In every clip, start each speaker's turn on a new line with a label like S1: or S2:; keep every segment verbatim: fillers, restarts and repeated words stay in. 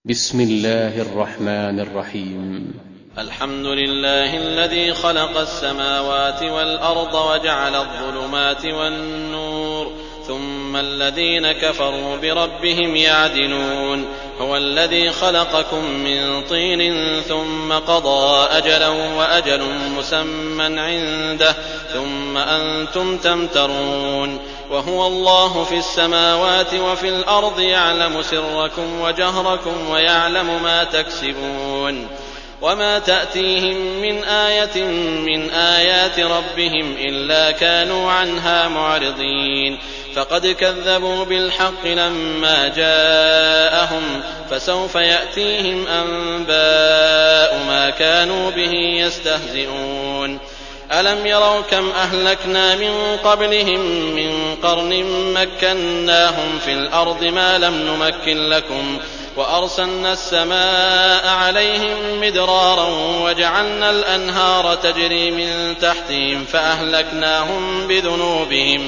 S1: بسم الله الرحمن الرحيم.
S2: الحمد لله الذي خلق السماوات والأرض وجعل الظلمات والنور ثم الذين كفروا بربهم يعدلون. هو الذي خلقكم من طين ثم قضى أجلا وأجل مسمى عنده ثم أنتم تمترون. وهو الله في السماوات وفي الأرض يعلم سركم وجهركم ويعلم ما تكسبون. وما تأتيهم من آية من آيات ربهم إلا كانوا عنها معرضين. فقد كذبوا بالحق لما جاءهم فسوف يأتيهم أنباء ما كانوا به يستهزئون. ألم يروا كم أهلكنا من قبلهم من قرن مكناهم في الأرض ما لم نمكن لكم وأرسلنا السماء عليهم مدرارا وجعلنا الأنهار تجري من تحتهم فأهلكناهم بذنوبهم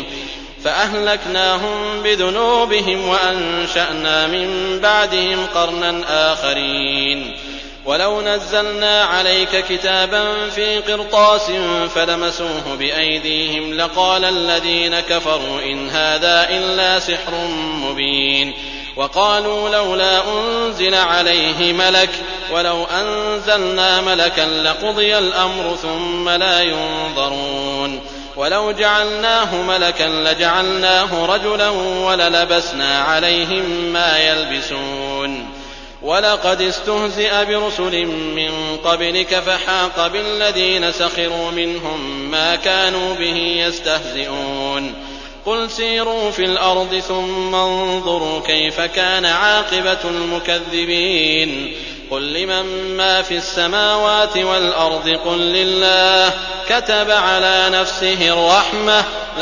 S2: فأهلكناهم بذنوبهم وأنشأنا من بعدهم قرنا آخرين. ولو نزلنا عليك كتابا في قرطاس فلمسوه بأيديهم لقال الذين كفروا إن هذا إلا سحر مبين. وقالوا لولا أنزل عليه ملك ولو أنزلنا ملكا لقضي الأمر ثم لا ينظرون. ولو جعلناه ملكا لجعلناه رجلا وللبسنا عليهم ما يلبسون. ولقد استهزئ برسل من قبلك فحاق بالذين سخروا منهم ما كانوا به يستهزئون. قل سيروا في الأرض ثم انظروا كيف كان عاقبة المكذبين. قل لمن ما في السماوات والأرض قل لله كتب على نفسه الرحمة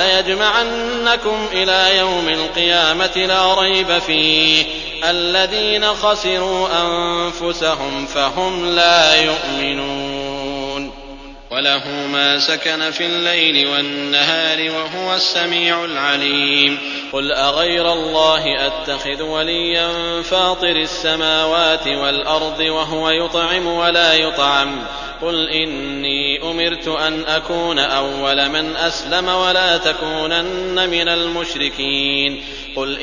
S2: ليجمعنكم إلى يوم القيامة لا ريب فيه الذين خسروا أنفسهم فهم لا يؤمنون. وله ما سكن في الليل والنهار وهو السميع العليم. قل أغير الله أتخذ وليا فاطر السماوات والأرض وهو يطعم ولا يطعم. قل إني أمرت أن أكون أول من أسلم ولا تكونن من المشركين. قل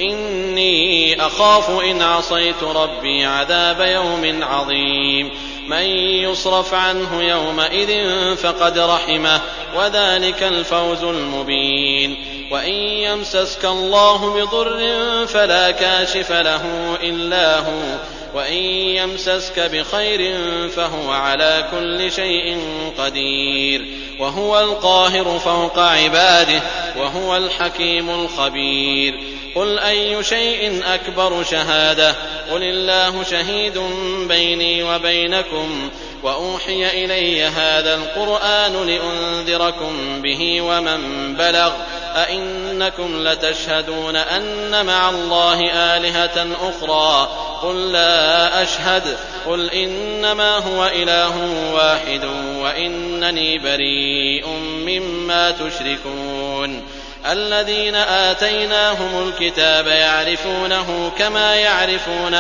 S2: إني أخاف إن عصيت ربي عذاب يوم عظيم. من يصرف عنه يومئذ فقد رحمه وذلك الفوز المبين. وإن يمسسك الله بضر فلا كاشف له إلا هو وإن يمسسك بخير فهو على كل شيء قدير. وهو القاهر فوق عباده وهو الحكيم الخبير. قل أي شيء أكبر شهادة قل الله شهيد بيني وبينكم وأوحي إلي هذا القرآن لأنذركم به ومن بلغ أئنكم لتشهدون أن مع الله آلهة أخرى قل لا أشهد قل إنما هو إله واحد وإنني بريء مما تشركون. الذين آتيناهم الكتاب يعرفونه كما يعرفون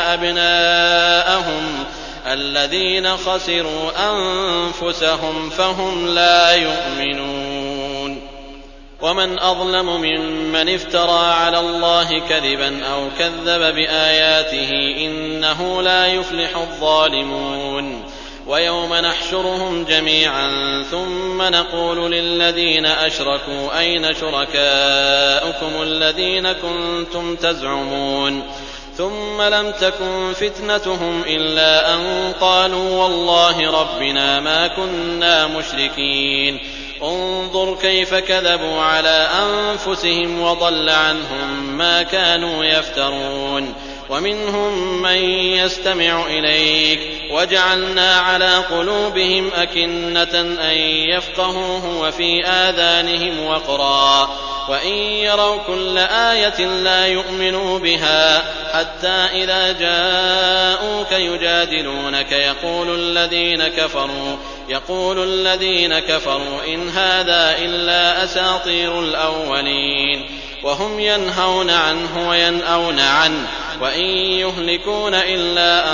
S2: أبناءهم الذين خسروا أنفسهم فهم لا يؤمنون. ومن أظلم ممن افترى على الله كذبا أو كذب بآياته إنه لا يفلح الظالمون. ويوم نحشرهم جميعا ثم نقول للذين أشركوا أين شركاؤكم الذين كنتم تزعمون ثم لم تكن فتنتهم إلا أن قالوا والله ربنا ما كنا مشركين. انظر كيف كذبوا على أنفسهم وضل عنهم ما كانوا يفترون. ومنهم من يستمع إليك وجعلنا على قلوبهم أكنة أن يفقهوه وفي آذانهم وقرا وإن يروا كل آية لا يؤمنوا بها حتى إذا جاءوك يجادلونك يقول الذين كفروا يقول الذين كفروا إن هذا إلا أساطير الأولين. وهم ينهون عنه وينأون عنه وإن يهلكون إلا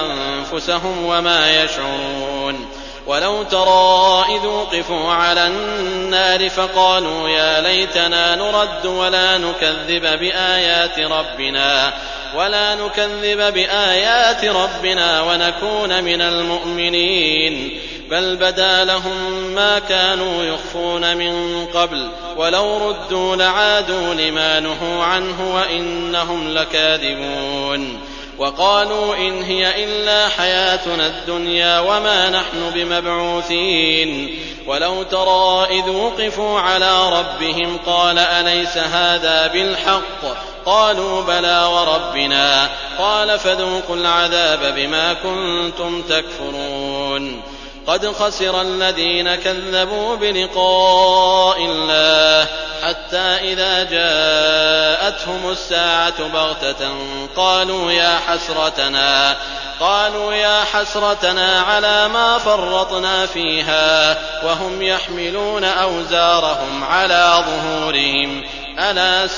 S2: أنفسهم وما يشعرون. ولو ترى إذ وقفوا على النار فقالوا يا ليتنا نرد ولا نكذب بآيات ربنا ولا نكذب بآيات ربنا ونكون من المؤمنين بل بدا لهم ما كانوا يخفون من قبل ولو ردوا لعادوا لما نهوا عنه وإنهم لكاذبون. وقالوا إن هي إلا حياتنا الدنيا وما نحن بمبعوثين. ولو ترى إذ وقفوا على ربهم قال أليس هذا بالحق قالوا بلى وربنا قال فذوقوا العذاب بما كنتم تكفرون. قد خسر الذين كذبوا بلقاء الله حتى إذا جاءتهم الساعة بغتة قالوا يا حسرتنا قالوا يا حسرتنا على ما فرطنا فيها وهم يحملون أوزارهم على ظهورهم ألا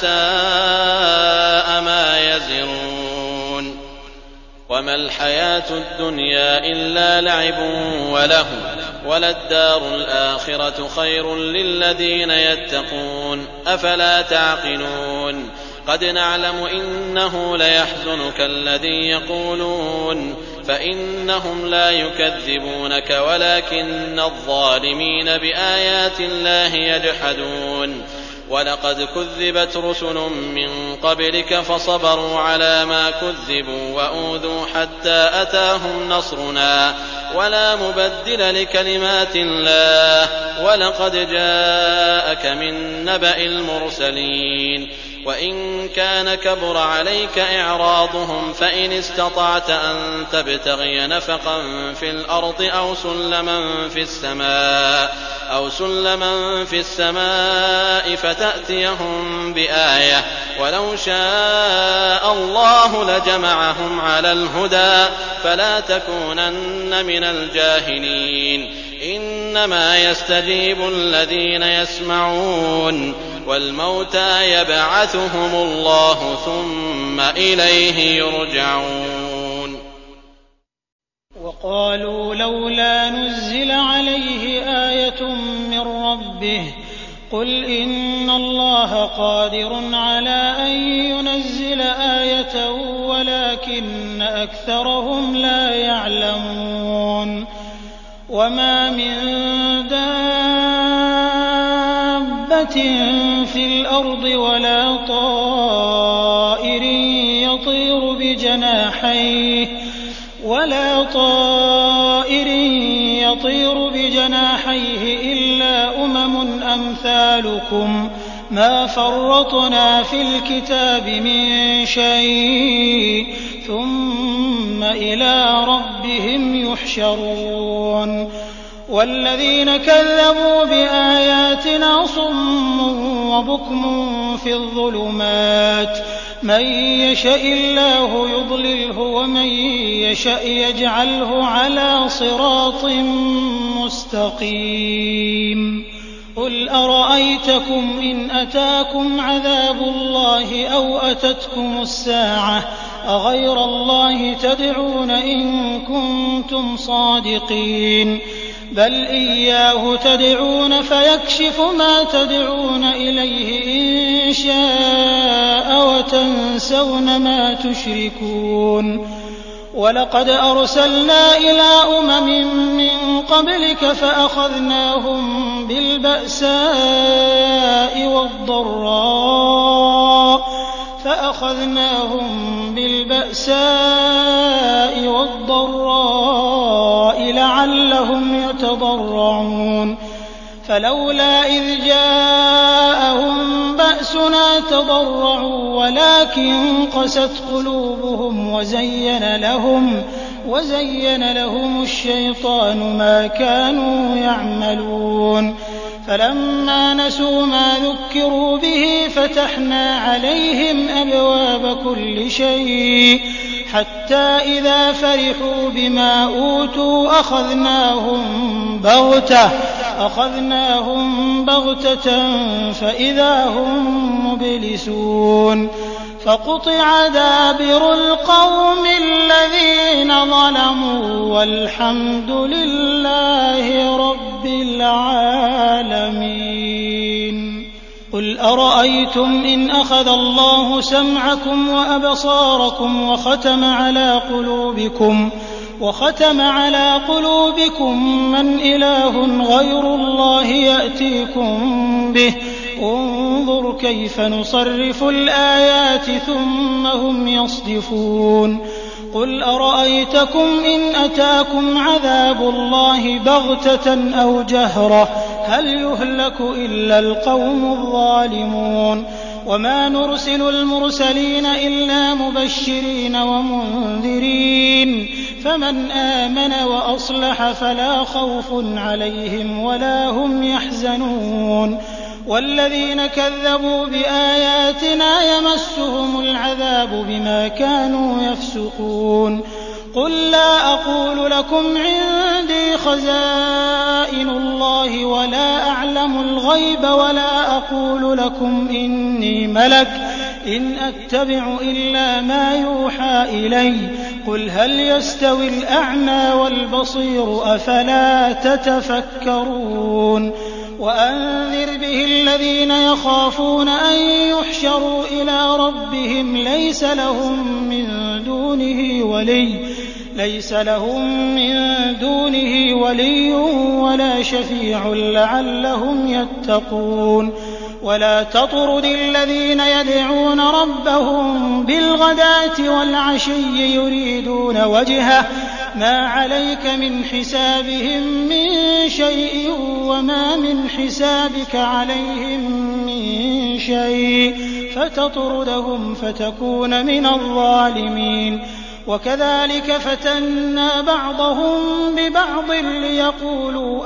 S2: ساء ما يزرون. وما الحياة الدنيا إلا لعب وله وللدار الآخرة خير للذين يتقون أفلا تعقلون. قد نعلم إنه ليحزنك الذي يقولون فإنهم لا يكذبونك ولكن الظالمين بآيات الله يجحدون. ولقد كذبت رسل من قبلك فصبروا على ما كذبوا وأوذوا حتى أتاهم نصرنا ولا مبدل لكلمات الله ولقد جاءك من نبأ المرسلين. وإن كان كبر عليك إعراضهم فإن استطعت أن تبتغي نفقا في الأرض أو سلما في السماء أو سلما في السماء فتأتيهم بآية ولو شاء الله لجمعهم على الهدى فلا تكونن من الجاهلين. إنما يستجيب الذين يسمعون والموتى يبعثهم الله ثم إليه يرجعون.
S3: وقالوا لولا نزل عليه آية من ربه قل إن الله قادر على أن ينزل آية ولكن أكثرهم لا يعلمون. وما من دابة في الأرض ولا طائر يطير بجناحيه ولا طائر يطير بجناحيه إلا أمم أمثالكم ما فرطنا في الكتاب من شيء ثم إلى ربهم يحشرون. والذين كذبوا بآياتنا صم وبكم في الظلمات من يشاء الله يضلله ومن يشاء يجعله على صراط مستقيم. قل أرأيتكم إن أتاكم عذاب الله أو أتتكم الساعة أغير الله تدعون إن كنتم صادقين بل إياه تدعون فيكشف ما تدعون إليه إن شاء وتنسون ما تشركون. ولقد أرسلنا إلى أمم من قبلك فأخذناهم بالبأساء والضراء فأخذناهم بالبأساء والضراء لعلهم يتضرعون. فلولا إذ جاءهم بأسنا تضرعوا ولكن قست قلوبهم وزين لهم وزين لهم الشيطان ما كانوا يعملون. فلما نسوا ما ذكروا به فتحنا عليهم أبواب كل شيء حتى إذا فرحوا بما أوتوا أخذناهم بغتة أخذناهم بغتة فإذا هم مبلسون. فقطع دابر القوم الذين ظلموا والحمد لله رب العالمين. قل أرأيتم إن أخذ الله سمعكم وأبصاركم وختم على قلوبكم وختم على قلوبكم من إله غير الله يأتيكم به انظر كيف نصرف الآيات ثم هم يصدفون. قل أرأيتكم إن أتاكم عذاب الله بغتة أو جهرة هل يهلك إلا القوم الظالمون. وما نرسل المرسلين إلا مبشرين ومنذرين فمن آمن وأصلح فلا خوف عليهم ولا هم يحزنون. والذين كذبوا بآياتنا يمسهم العذاب بما كانوا يفسقون. قل لا أقول لكم عندي خزائن الله ولا أعلم الغيب ولا أقول لكم إني ملك إن أتبع إلا ما يوحى إلي. قل هل يستوي الأعمى والبصير أفلا تتفكرون. وأنذر به الذين يخافون أن يحشروا إلى ربهم ليس لهم من دونه ولي ليس لهم من دونه ولي ولا شفيع لعلهم يتقون. ولا تطرد الذين يدعون ربهم بالغداة والعشي يريدون وجهه ما عليك من حسابهم من شيء وما من حسابك عليهم من شيء فتطردهم فتكون من الظالمين. وكذلك فتنا بعضهم ببعض ليقولوا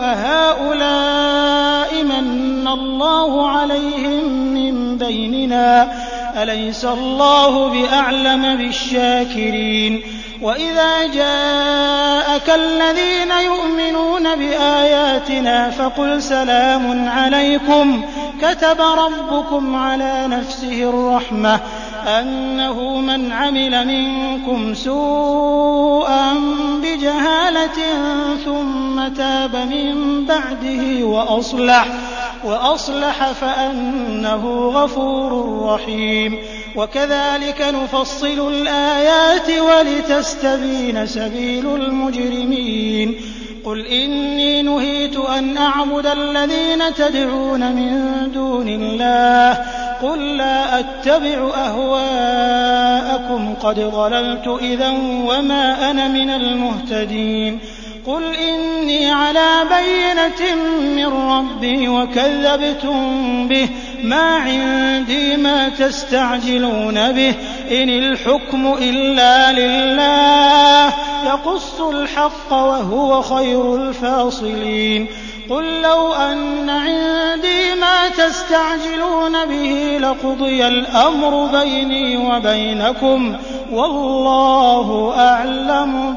S3: أهؤلاء من الله عليهم من بيننا أليس الله بأعلم بالشاكرين. وإذا جاءك الذين يؤمنون بآياتنا فقل سلام عليكم كتب ربكم على نفسه الرحمة أنه من عمل منكم سوءا بجهالة ثم تاب من بعده وأصلح وأصلح فأنه غفور رحيم. وكذلك نفصل الآيات ولتستبين سبيل المجرمين. قل إني نهيت أن أعبد الذين تدعون من دون الله قل لا أتبع أهواءكم قد ضللت إذا وما أنا من المهتدين. قل إني على بينة من ربي وكذبتم به ما عندي ما تستعجلون به إن الحكم إلا لله يقص الحق وهو خير الفاصلين. قل لو أن عندي ما تستعجلون به لقضي الأمر بيني وبينكم والله أعلم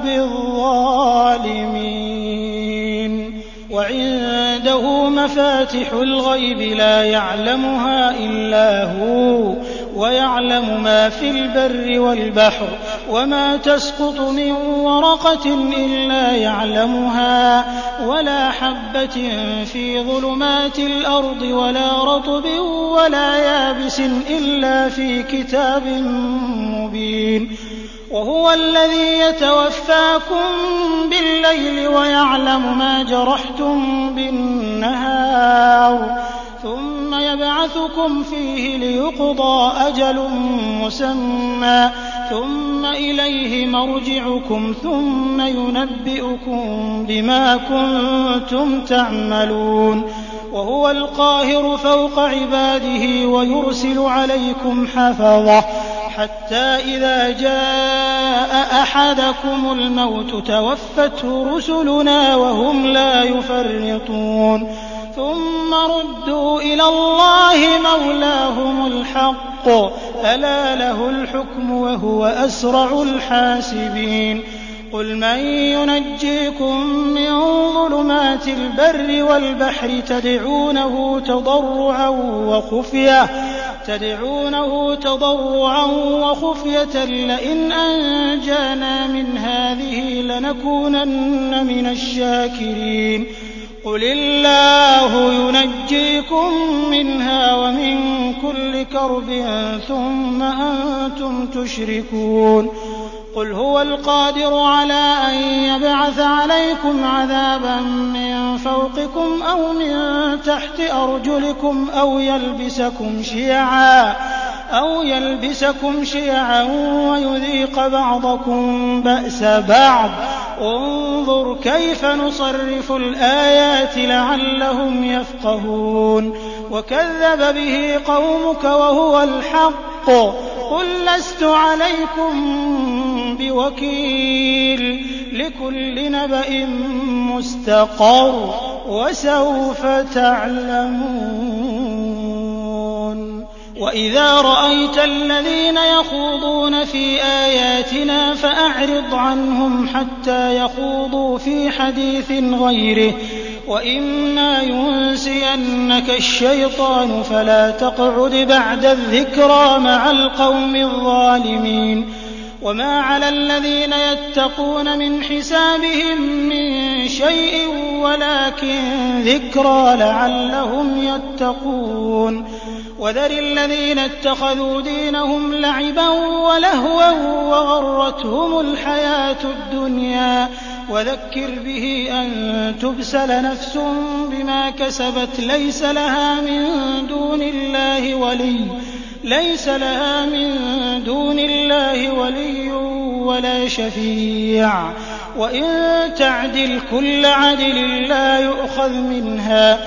S3: بالظالمين. وعنده مفاتح الغيب لا يعلمها إلا هو ويعلم ما في البر والبحر وما تسقط من ورقة إلا يعلمها ولا حبة في ظلمات الأرض ولا رطب ولا يابس إلا في كتاب مبين. وهو الذي يتوفاكم بالليل ويعلم ما جرحتم بالنهار ثم يبعثكم فيه ليقضى أجل مسمى ثم إليه مرجعكم ثم ينبئكم بما كنتم تعملون. وهو القاهر فوق عباده ويرسل عليكم حفظة حتى إذا جاء أحدكم الموت توفته رسلنا وهم لا يفرطون ثم ردوا إلى الله مولاهم الحق ألا له الحكم وهو أسرع الحاسبين. قل من ينجيكم من ظلمات البر والبحر تدعونه تضرعا وخفية تدعونه تضرعا وخفية لئن أنجانا من هذه لنكونن من الشاكرين قل الله ينجيكم منها ومن كل كرب ثم أنتم تشركون قل هو القادر على أن يبعث عليكم عذابا من فوقكم أو من تحت أرجلكم أو يلبسكم شيعا أو يلبسكم شيعا ويذيق بعضكم بأس بعض انظر كيف نصرف الآيات لعلهم يفقهون وكذب به قومك وهو الحق قل لست عليكم بوكيل لكل نبأ مستقر وسوف تعلمون وإذا رأيت الذين يخوضون في آياتنا فأعرض عنهم حتى يخوضوا في حديث غيره وإما ينسينك الشيطان فلا تقعد بعد الذكرى مع القوم الظالمين وما على الذين يتقون من حسابهم من شيء ولكن ذكرى لعلهم يتقون وذر الذين اتخذوا دينهم لعبا ولهوا وغرتهم الحياة الدنيا وذكر به أن تبسل نفس بما كسبت ليس لها من دون الله ولي ليس لها من دون الله ولي ولا شفيع وإن تعدل كل عدل لا يؤخذ منها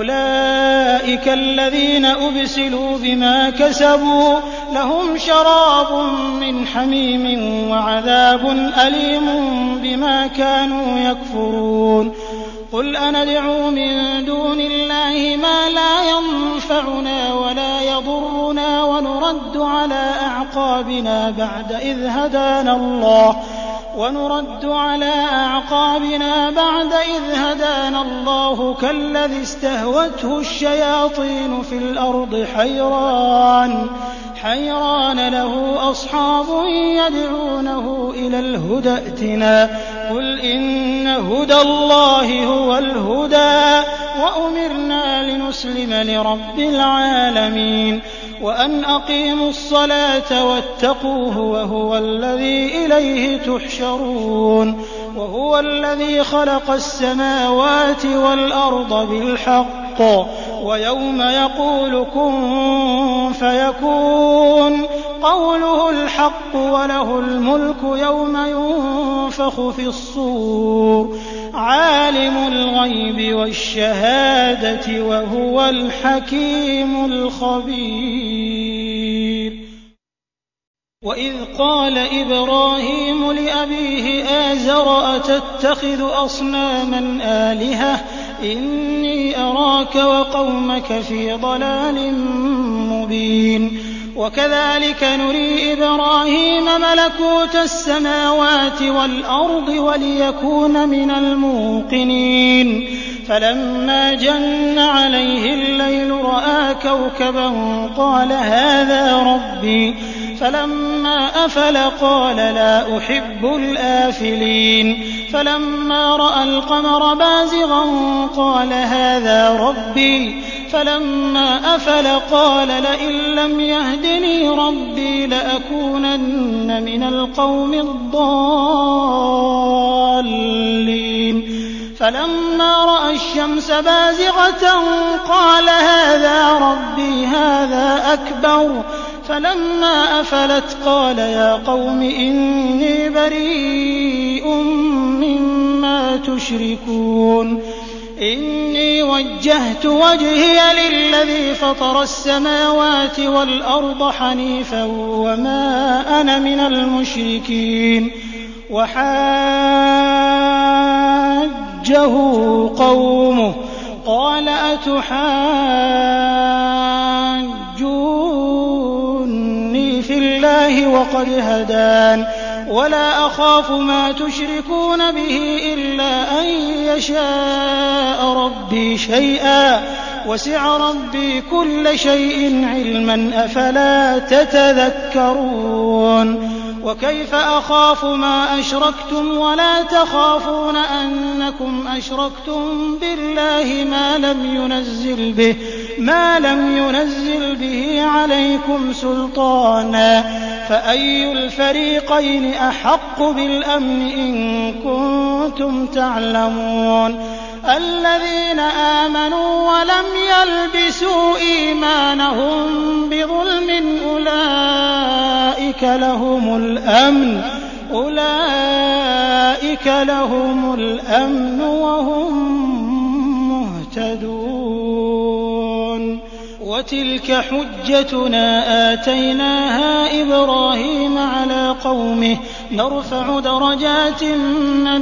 S3: أولئك الذين أبسلوا بما كسبوا لهم شراب من حميم وعذاب أليم بما كانوا يكفرون قل أندعو من دون الله ما لا ينفعنا ولا يضرنا ونرد على أعقابنا بعد إذ هدانا الله ونرد على أعقابنا بعد إذ هدانا الله كالذي استهوته الشياطين في الأرض حيران حيران له أصحاب يدعونه إلى الهدى ائتنا قل إن هدى الله هو الهدى وأمرنا لنسلم لرب العالمين وأن أقيموا الصلاة واتقوه وهو الذي إليه تحشرون وهو الذي خلق السماوات والأرض بالحق ويوم يقول كن فيكون قوله الحق وله الملك يوم ينفخ في الصور عالم الغيب والشهادة وهو الحكيم الخبير وإذ قال إبراهيم لأبيه آزر أتتخذ أصناما آلهة إني أراك وقومك في ضلال مبين وكذلك نري إبراهيم ملكوت السماوات والأرض وليكون من الموقنين فلما جن عليه الليل رأى كوكبا قال هذا ربي فلما أفل قال لا أحب الآفلين فلما رأى القمر بازغا قال هذا ربي فلما أفل قال لئن لم يهدني ربي لأكونن من القوم الضالين فلما رأى الشمس بازغة قال هذا ربي هذا أكبر فلما أفلت قال يا قوم إني بريء مما تشركون إني وجهت وجهي للذي فطر السماوات والأرض حنيفا وما أنا من المشركين وحاجه قومه قال أتحاجوني في الله وقد هدان ولا أخاف ما تشركون به إلا أن يشاء ربي شيئا وسع ربي كل شيء علما أفلا تتذكرون وكيف أخاف ما أشركتم ولا تخافون أنكم أشركتم بالله ما لم ينزل به ما لم ينزل به عليكم سلطانا فأي الفريقين أحق بالأمن إن كنتم تعلمون الذين آمنوا ولم يلبسوا إيمانهم بظلم أولئك لهم الأمن أولئك لهم الأمن وهم مهتدون وتلك حجتنا آتيناها إبراهيم على قومه نرفع درجات من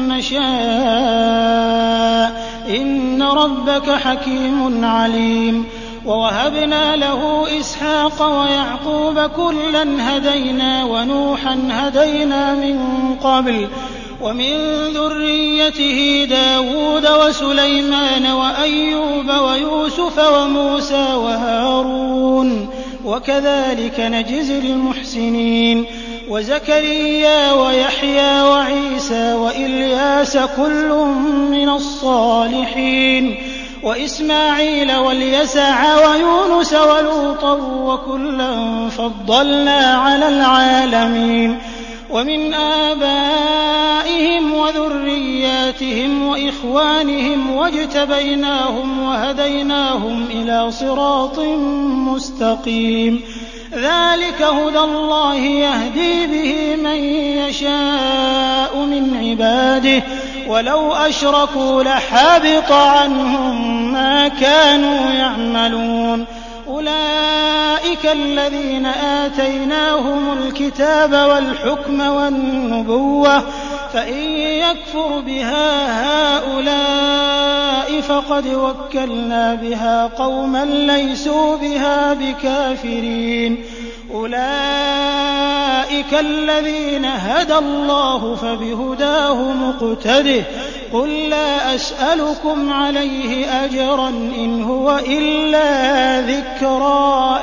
S3: نشاء إن ربك حكيم عليم ووهبنا له إسحاق ويعقوب كلا هدينا ونوحا هدينا من قبل ومن ذريته داود وسليمان وأيوب ويوسف وموسى وهارون وكذلك نجزي المحسنين وزكريا ويحيى وعيسى وإلياس كل من الصالحين وإسماعيل واليسع ويونس ولوطا وكلا فضلنا على العالمين ومن آبائهم وذرياتهم وإخوانهم واجتبيناهم وهديناهم إلى صراط مستقيم ذلك هدى الله يهدي به من يشاء من عباده ولو أشركوا لحبط عنهم ما كانوا يعملون أولئك الذين آتيناهم الكتاب والحكم والنبوة فإن يكفر بها هؤلاء فقد وكلنا بها قوما ليسوا بها بكافرين أولئك الذين هدى الله فبهداه مقتده قل لا أسألكم عليه أجرا إن هو إلا ذكرى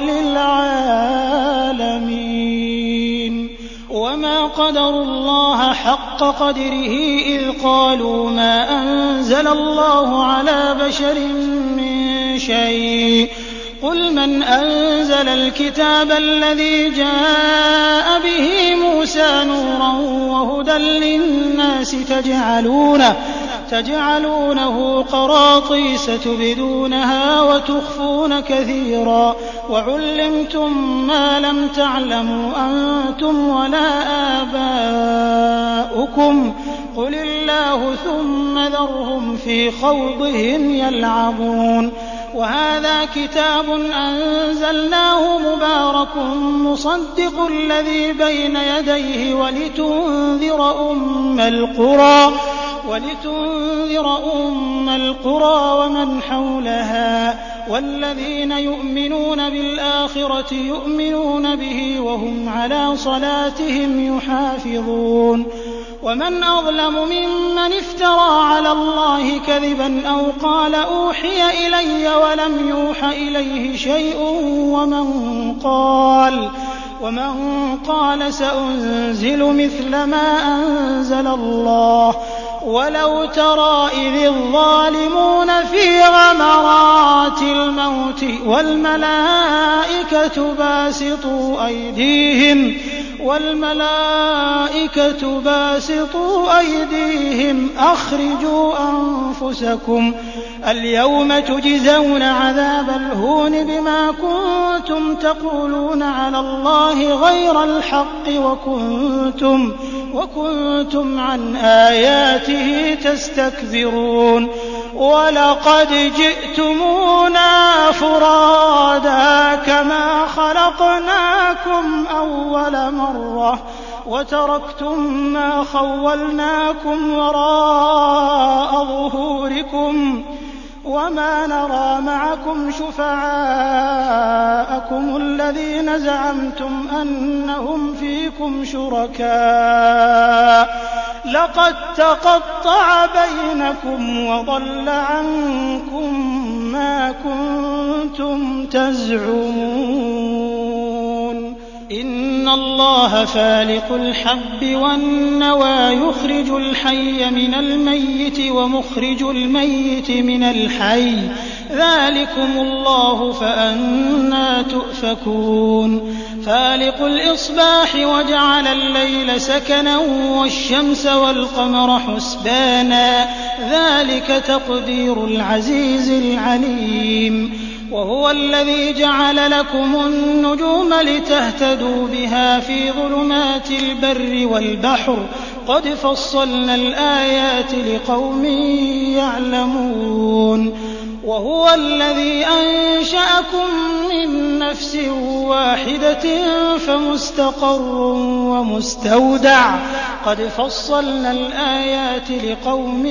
S3: للعالمين وما قدروا الله حق قدره إذ قالوا ما أنزل الله على بشر من شيء قل من أنزل الكتاب الذي جاء به موسى نورا وهدى للناس تجعلونه, تجعلونه قراطيس تبدونها وتخفون كثيرا وعلمتم ما لم تعلموا أنتم ولا آباؤكم قل الله ثم ذرهم في خوضهم يلعبون وهذا كتاب أنزلناه مبارك مصدق الذي بين يديه ولتنذر أم القرى ولتنذر أم القرى ومن حولها والذين يؤمنون بالآخرة يؤمنون به وهم على صلاتهم يحافظون ومن أظلم ممن افترى على الله كذبا أو قال أوحي إلي ولم يوح إليه شيء ومن قال ومن قال سأنزل مثل ما أنزل الله ولو ترى إذ الظالمون في غمرات الموت والملائكة باسطوا أيديهم والملائكة باسطوا أيديهم أخرجوا أنفسكم اليوم تجزون عذاب الهون بما كنتم تقولون على الله غير الحق وكنتم, وكنتم عن آياته تستكبرون ولقد جئتمونا فرادا كما خلقناكم أول مرة وتركتم ما خولناكم وراء ظهوركم وما نرى معكم شفعاءكم الذين زعمتم أنهم فيكم شركاء لقد تقطع بينكم وضل عنكم ما كنتم تزعمون إن الله فالق الحب والنوى يخرج الحي من الميت ومخرج الميت من الحي ذلكم الله فأنى تؤفكون فالق الإصباح وجعل الليل سكنا والشمس والقمر حسبانا ذلك تقدير العزيز العليم وهو الذي جعل لكم النجوم لتهتدوا بها في ظلمات البر والبحر قد فصلنا الآيات لقوم يعلمون وهو الذي أنشأكم من نفس واحدة فمستقر ومستودع قد فصلنا الآيات لقوم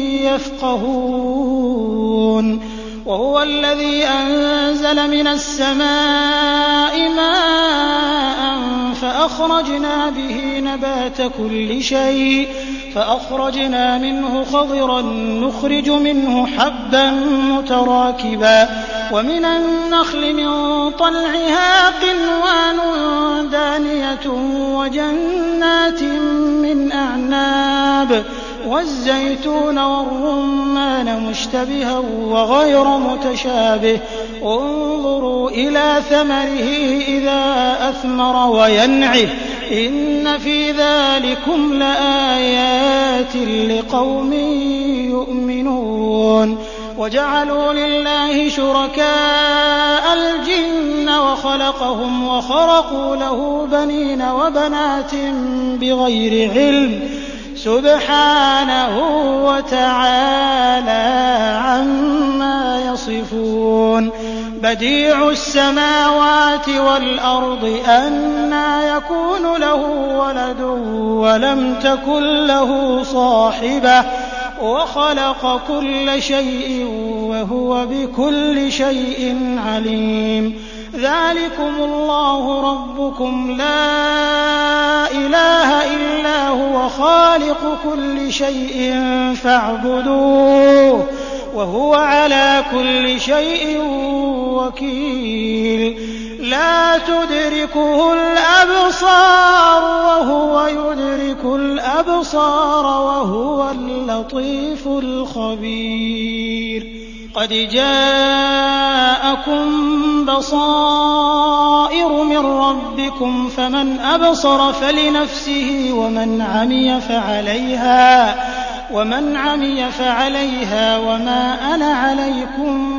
S3: يفقهون وهو الذي أنزل من السماء ماء فأخرجنا به نبات كل شيء فأخرجنا منه خضرا نخرج منه حبا متراكبا ومن النخل من طلعها قنوان دانية وجنات من أعناب والزيتون والرمان مشتبها وغير متشابه انظروا إلى ثمره إذا أثمر وينعه إن في ذلكم لآيات لقوم يؤمنون وجعلوا لله شركاء الجن وخلقهم وخرقوا له بنين وبنات بغير علم سبحانه وتعالى عما يصفون بديع السماوات والأرض أنى يكون له ولد ولم تكن له صاحبة وخلق كل شيء وهو بكل شيء عليم ذلكم الله ربكم لا إله إلا هو خالق كل شيء فاعبدوه وهو على كل شيء وكيل لا تدركه الأبصار وهو يدرك الأبصار وهو اللطيف الخبير قد جاءكم بصائر من ربكم فمن أبصر فلنفسه ومن عمي فعليها ومن عمي فعليها وما أنا عليكم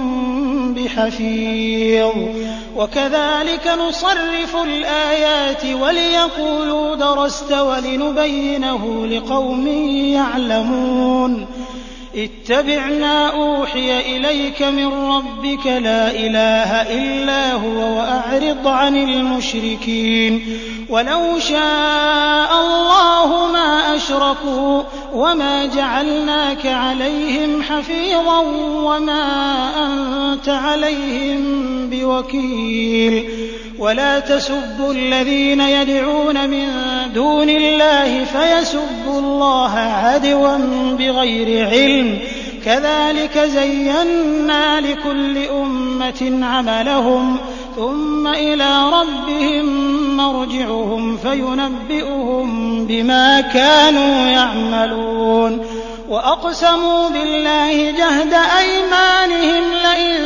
S3: بحفيظ وكذلك نصرف الآيات وليقولوا درست ولنبينه لقوم يعلمون اتبعنا أوحي إليك من ربك لا إله إلا هو وأعرض عن المشركين ولو شاء الله ما أشركوا وما جعلناك عليهم حفيظا وما أنت عليهم بوكيل ولا تسبوا الذين يدعون من دون الله فيسبوا الله عدوا بغير علم كذلك زينا لكل أمة عملهم ثم إلى ربهم مرجعهم فينبئهم بما كانوا يعملون وأقسموا بالله جهد أيمانهم لئن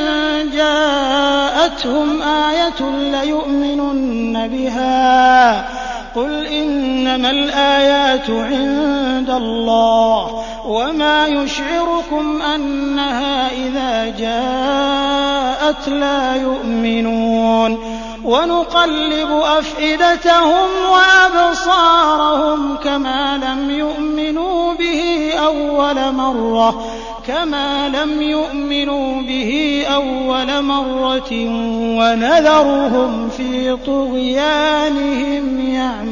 S3: جاءتهم آية ليؤمنن بها قل إنما الآيات عند الله وما يشعركم أنها إذا جاءت لا يؤمنون ونقلب أفئدتهم وأبصارهم كما لم يؤمنوا به أول مرة كما لم يؤمنوا به أول مرة ونذرهم في طغيانهم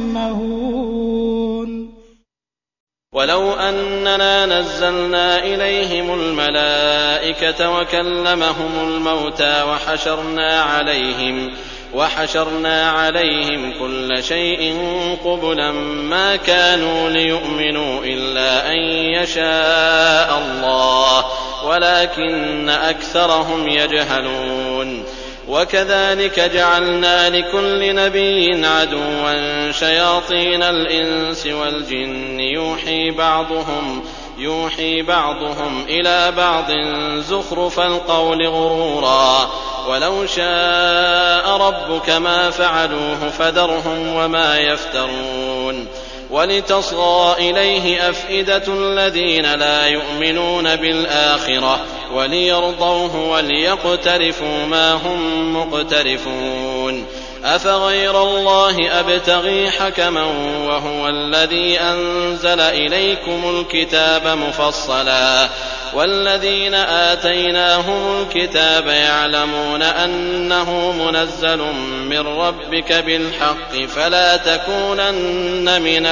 S3: يعمهون
S2: ولو أننا نزلنا إليهم الملائكة وكلمهم الموتى وحشرنا عليهم وحشرنا عليهم كل شيء قبلا ما كانوا ليؤمنوا إلا أن يشاء الله ولكن أكثرهم يجهلون وكذلك جعلنا لكل نبي عدوا شياطين الإنس والجن يوحي بعضهم يوحي بعضهم إلى بعض زخرف القول غرورا ولو شاء ربك ما فعلوه فذرهم وما يفترون ولتصغى إليه أفئدة الذين لا يؤمنون بالآخرة وليرضوه وليقترفوا ما هم مقترفون أفغير الله أبتغي حكما وهو الذي أنزل إليكم الكتاب مفصلا والذين آتيناهم الكتاب يعلمون أنه منزل من ربك بالحق فلا تكونن من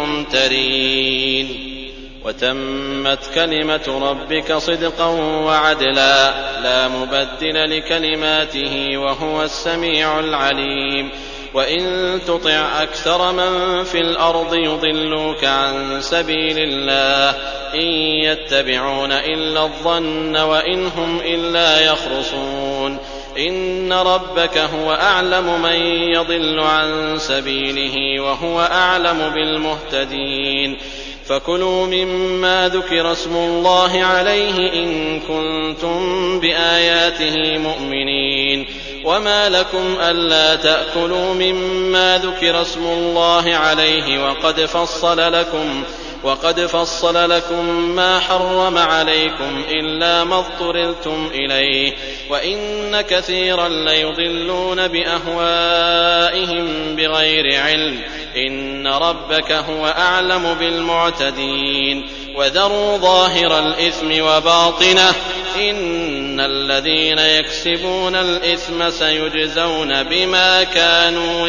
S2: الممترين وتمت كلمة ربك صدقا وعدلا لا مبدل لكلماته وهو السميع العليم وإن تطع أكثر من في الأرض يضلوك عن سبيل الله إن يتبعون إلا الظن وإن هم إلا يخرصون إن ربك هو أعلم من يضل عن سبيله وهو أعلم بالمهتدين فكلوا مما ذكر اسم الله عليه إن كنتم بآياته مؤمنين وما لكم ألا تأكلوا مما ذكر اسم الله عليه وقد فصل لكم وقد فصل لكم ما حرم عليكم إلا ما اضطررتم إليه وإن كثيرا ليضلون بأهوائهم بغير علم إن ربك هو أعلم بالمعتدين وذروا ظاهر الإثم وباطنه إن الذين يكسبون الإثم سيجزون بما كانوا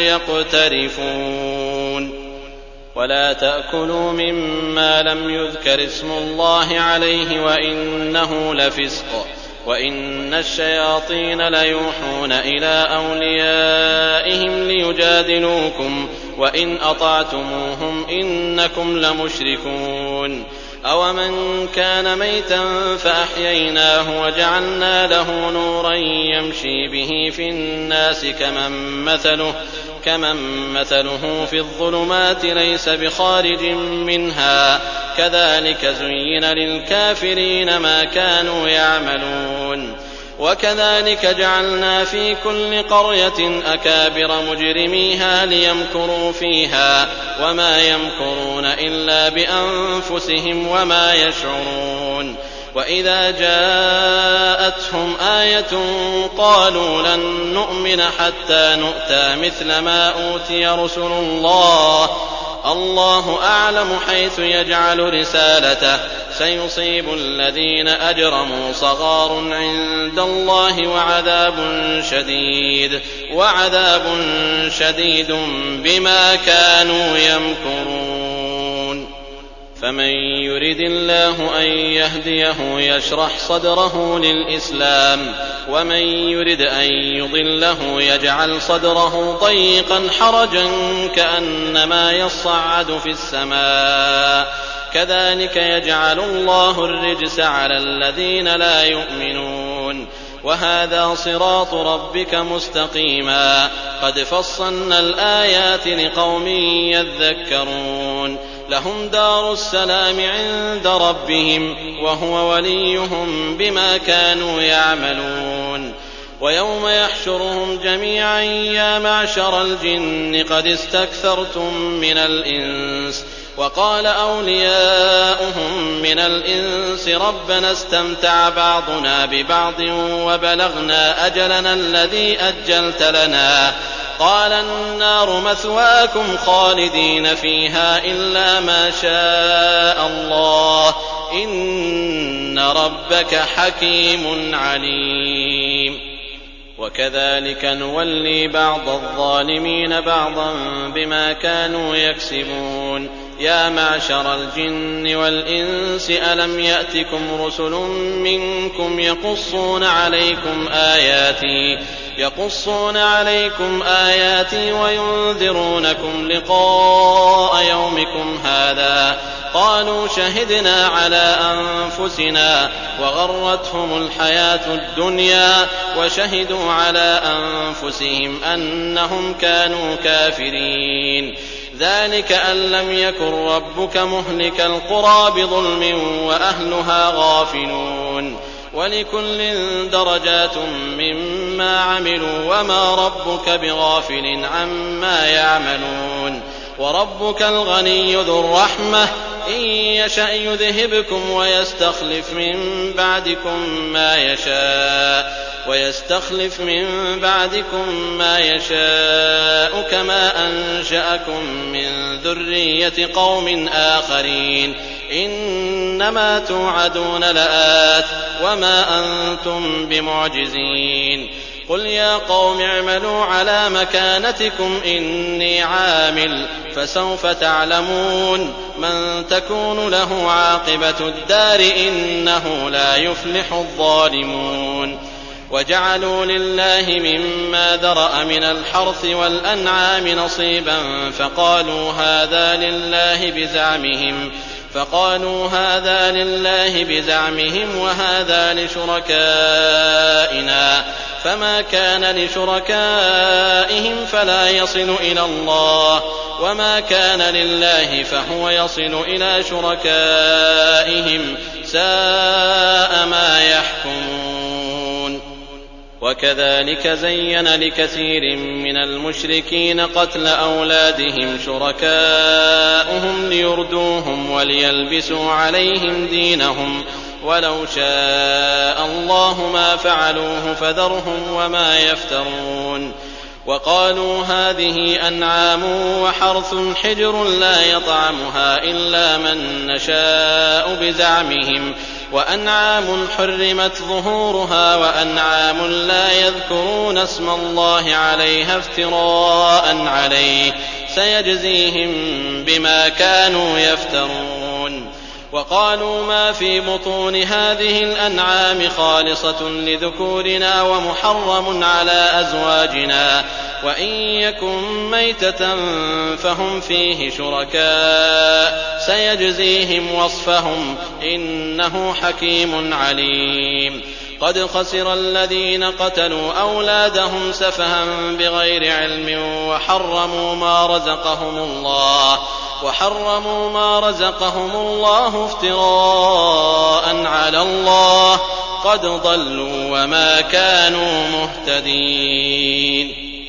S2: يقترفون ولا تأكلوا مما لم يذكر اسم الله عليه وإنه لفسق وإن الشياطين ليوحون إلى أوليائهم ليجادلوكم وإن أطعتموهم إنكم لمشركون أومن كان ميتا فأحييناه وجعلنا له نورا يمشي به في الناس كمن مثله كمن مثله في الظلمات ليس بخارج منها كذلك زين للكافرين ما كانوا يعملون وكذلك جعلنا في كل قرية أكابر مجرميها ليمكروا فيها وما يمكرون إلا بأنفسهم وما يشعرون وإذا جاءتهم آية قالوا لن نؤمن حتى نؤتى مثل ما أوتي رسل الله الله أعلم حيث يجعل رسالته سيصيب الذين أجرموا صغار عند الله وعذاب شديد وعذاب شديد بما كانوا يمكرون فمن يرد الله أن يهديه يشرح صدره للإسلام ومن يرد أن يضله يجعل صدره ضيقا حرجا كأنما يصعد في السماء كذلك يجعل الله الرجس على الذين لا يؤمنون وهذا صراط ربك مستقيما قد فصلنا الآيات لقوم يذكرون لهم دار السلام عند ربهم وهو وليهم بما كانوا يعملون ويوم يحشرهم جميعا يا معشر الجن قد استكثرتم من الإنس وقال أولياؤهم من الإنس ربنا استمتع بعضنا ببعض وبلغنا أجلنا الذي أجلت لنا قال النار مثواكم خالدين فيها إلا ما شاء الله إن ربك حكيم عليم وكذلك نولي بعض الظالمين بعضا بما كانوا يكسبون يا معشر الجن والإنس ألم يأتكم رسل منكم يقصون عليكم آياتي يقصون عليكم آياتي وينذرونكم لقاء يومكم هذا قالوا شهدنا على أنفسنا وغرتهم الحياة الدنيا وشهدوا على أنفسهم أنهم كانوا كافرين. ذلك أن لم يكن ربك مهلك القرى بظلم وأهلها غافلون. ولكل درجات مما عملوا وما ربك بغافل عما يعملون. وربك الغني ذو الرحمة إن يشأ يذهبكم ويستخلف من بعدكم ما يشاء ويستخلف من بعدكم ما يشاء كما أنشأكم من ذرية قوم آخرين. إنما توعدون لآت وما أنتم بمعجزين. قل يا قوم اعملوا على مكانتكم إني عامل فسوف تعلمون من تكون له عاقبة الدار إنه لا يفلح الظالمون. وجعلوا لله مما ذرأ من الحرث والأنعام نصيبا فقالوا هذا لله بزعمهم فقالوا هذا لله بزعمهم وهذا لشركائنا فما كان لشركائهم فلا يصل إلى الله وما كان لله فهو يصل إلى شركائهم ساء ما يحكمون. وكذلك زين لكثير من المشركين قتل أولادهم شركاؤهم ليردوهم وليلبسوا عليهم دينهم ولو شاء الله ما فعلوه فذرهم وما يفترون. وقالوا هذه أنعام وحرث حجر لا يطعمها إلا من نشاء بزعمهم وأنعام حرمت ظهورها وأنعام لا يذكرون اسم الله عليها افتراء عليه سيجزيهم بما كانوا يفترون. وقالوا ما في بطون هذه الأنعام خالصة لذكورنا ومحرم على أزواجنا وإن يكن ميتة فهم فيه شركاء سيجزيهم وصفهم إنه حكيم عليم. قد خسر الذين قتلوا أولادهم سفها بغير علم وحرموا ما رزقهم الله وحرموا ما رزقهم الله افتراء على الله قد ضلوا وما كانوا مهتدين.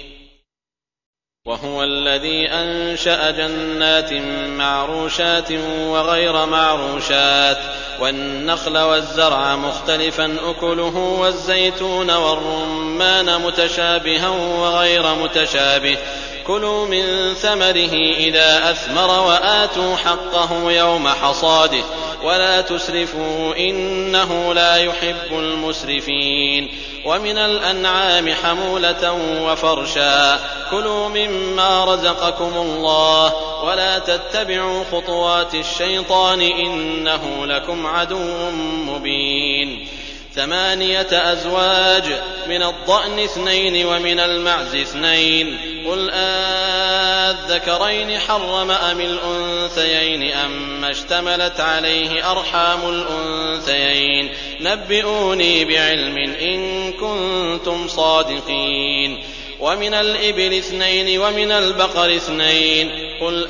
S2: وهو الذي أنشأ جنات معروشات وغير معروشات والنخل والزرع مختلفا أكله والزيتون والرمان متشابها وغير متشابه كلوا من ثمره إذا أثمر وآتوا حقه يوم حصاده ولا تسرفوا إنه لا يحب المسرفين. ومن الأنعام حمولة وفرشا كلوا مما رزقكم الله ولا تتبعوا خطوات الشيطان إنه لكم عدو مبين. ثمانية أزواج من الضأن اثنين ومن المعز اثنين قل آذكرين حرم أم الأنثيين أما اشتملت عليه أرحام الأنثيين نبئوني بعلم إن كنتم صادقين. ومن الإبل اثنين ومن البقر اثنين قل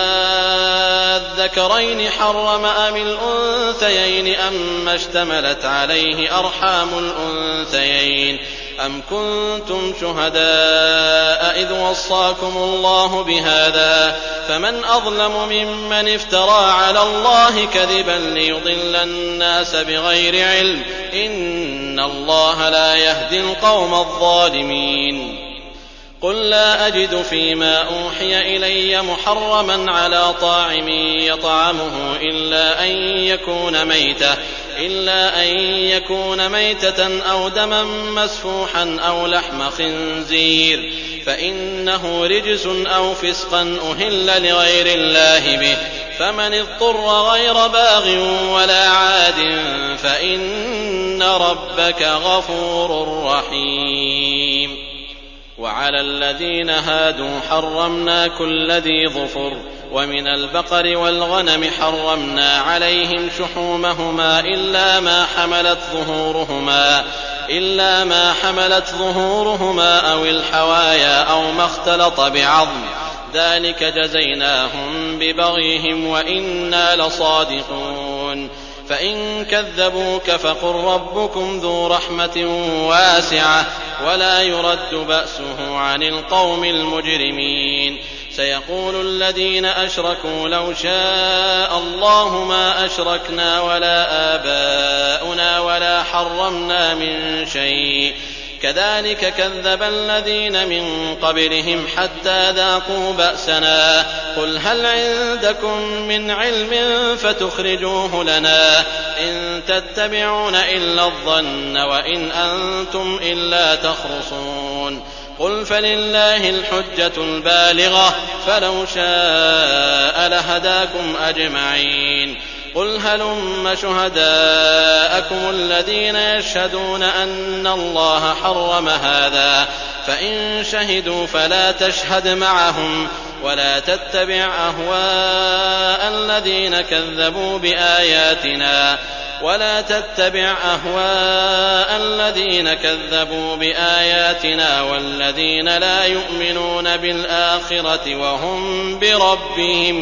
S2: آذكرين حرم أم الأنثيين أما اشتملت عليه أرحام الأنثيين أم كنتم شهداء إذ وصاكم الله بهذا فمن أظلم ممن افترى على الله كذبا ليضل الناس بغير علم إن الله لا يهدي القوم الظالمين. قل لا أجد فيما أوحي إلي محرما على طاعم يطعمه إلا أن يكون ميتة إلا أن يكون ميتة أو دما مسفوحا أو لحم خنزير فإنه رجس أو فسقا أهل لغير الله به فمن اضطر غير باغ ولا عاد فإن ربك غفور رحيم. وعلى الذين هادوا حرمنا كل ذي ظفر ومن البقر والغنم حرمنا عليهم شحومهما إلا ما حملت ظهورهما إلا ما حملت ظهورهما أو الحوايا أو ما اختلط بعظم ذلك جزيناهم ببغيهم وإنا لصادقون فإن كذبوك فقل ربكم ذو رحمة واسعة ولا يرد بأسه عن القوم المجرمين سيقول الذين أشركوا لو شاء الله ما أشركنا ولا آباؤنا ولا حرمنا من شيء كذلك كذب الذين من قبلهم حتى ذاقوا بأسنا قل هل عندكم من علم فتخرجوه لنا إن تتبعون إلا الظن وإن أنتم إلا تخرصون قل فلله الحجة البالغة فلو شاء لهداكم أجمعين قل هلم شهداءكم الذين يشهدون أن الله حرم هذا فإن شهدوا فلا تشهد معهم ولا تتبع أهواء الذين كذبوا بآياتنا ولا تتبع أهواء الذين كذبوا بآياتنا والذين لا يؤمنون بالآخرة وهم بربهم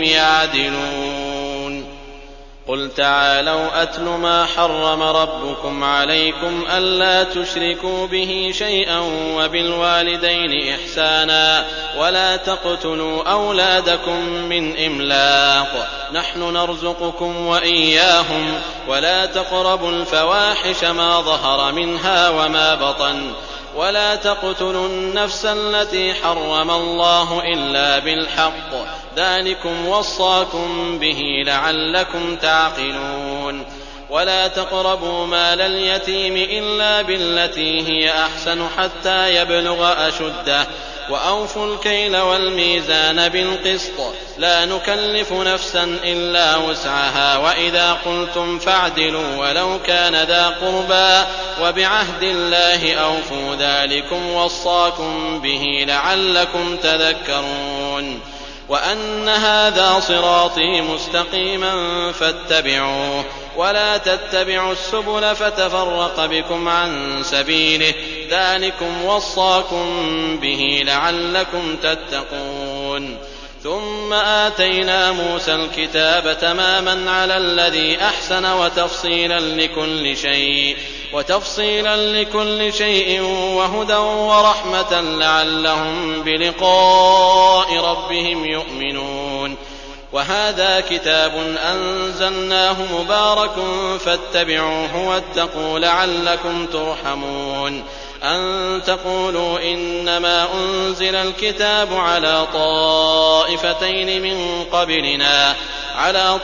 S2: يعدلون قل تعالوا أتل ما حرم ربكم عليكم ألا تشركوا به شيئا وبالوالدين إحسانا ولا تقتلوا أولادكم من إملاق نحن نرزقكم وإياهم ولا تقربوا الفواحش ما ظهر منها وما بطن ولا تقتلوا النفس التي حرم الله إلا بالحق ذلكم وصاكم به لعلكم تعقلون ولا تقربوا مال اليتيم إلا بالتي هي أحسن حتى يبلغ أشده وأوفوا الكيل والميزان بالقسط لا نكلف نفسا إلا وسعها وإذا قلتم فاعدلوا ولو كان ذا قربى وبعهد الله أوفوا ذلكم وصاكم به لعلكم تذكرون وأن هذا صراطي مستقيما فاتبعوه ولا تتبعوا السبل فتفرق بكم عن سبيله ذلكم وصاكم به لعلكم تتقون ثم آتينا موسى الكتاب تماما على الذي أحسن وتفصيلا لكل شيء وتفصيلا لكل شيء وهدى ورحمة لعلهم بلقاء ربهم يؤمنون وهذا كتاب أنزلناه مبارك فاتبعوه واتقوا لعلكم ترحمون أن تقولوا إنما أنزل الكتاب على طائفتين من قبلنا على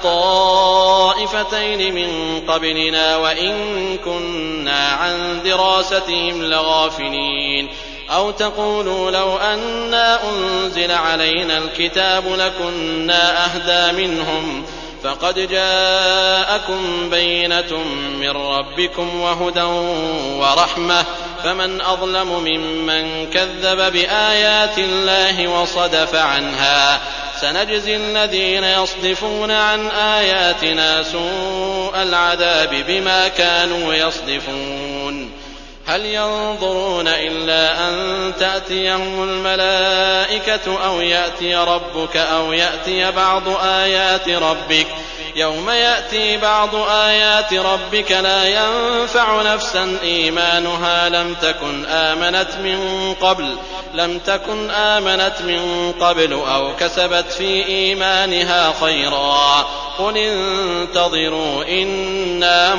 S2: طائفتين من قبلنا وإن كنا عن دراستهم لغافلين أو تقولوا لو أنا أنزل علينا الكتاب لكنا أهدى منهم فقد جاءكم بينة من ربكم وهدى ورحمة فمن أظلم ممن كذب بآيات الله وصدف عنها سنجزي الذين يصدفون عن آياتنا سوء العذاب بما كانوا يصدفون هل ينظرون إلا أن تأتيهم الملائكة أو يأتي ربك أو يأتي بعض آيات ربك يوم يأتي بعض آيات ربك لا ينفع نفسا إيمانها لم تكن آمنت من قبل لم تكن آمنت من قبل أو كسبت في إيمانها خيرا قل انتظروا إنا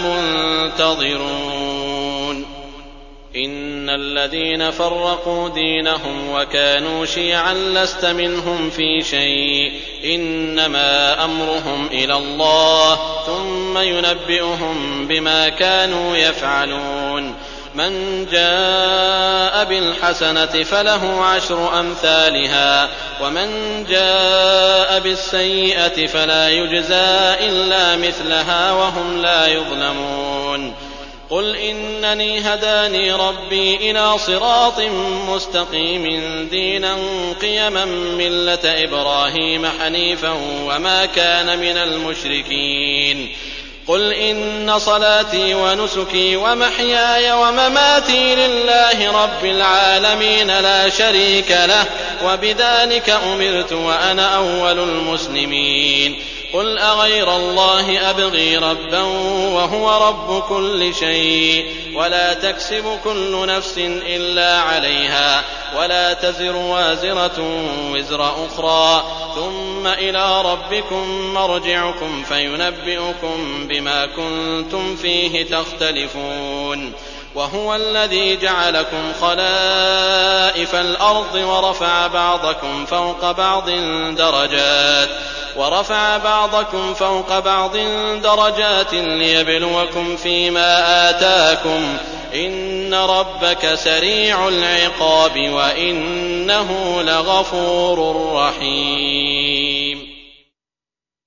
S2: منتظرون إن الذين فرقوا دينهم وكانوا شيعا لست منهم في شيء إنما أمرهم إلى الله ثم ينبئهم بما كانوا يفعلون من جاء بالحسنة فله عشر أمثالها ومن جاء بالسيئة فلا يجزى إلا مثلها وهم لا يظلمون قل إنني هداني ربي إلى صراط مستقيم دينا قيما ملة إبراهيم حنيفا وما كان من المشركين قل إن صلاتي ونسكي ومحياي ومماتي لله رب العالمين لا شريك له وبذلك أمرت وأنا أول المسلمين قل أغير الله أبغي ربا وهو رب كل شيء ولا تكسب كل نفس إلا عليها ولا تزر وازرة وزر أخرى ثم إلى ربكم مرجعكم فينبئكم بما كنتم فيه تختلفون وهو الذي جعلكم خلائف الأرض ورفع بعضكم فوق بعض درجات ورفع بعضكم فوق بعض درجات ليبلوكم فيما آتاكم إن ربك سريع العقاب وإنه لغفور رحيم.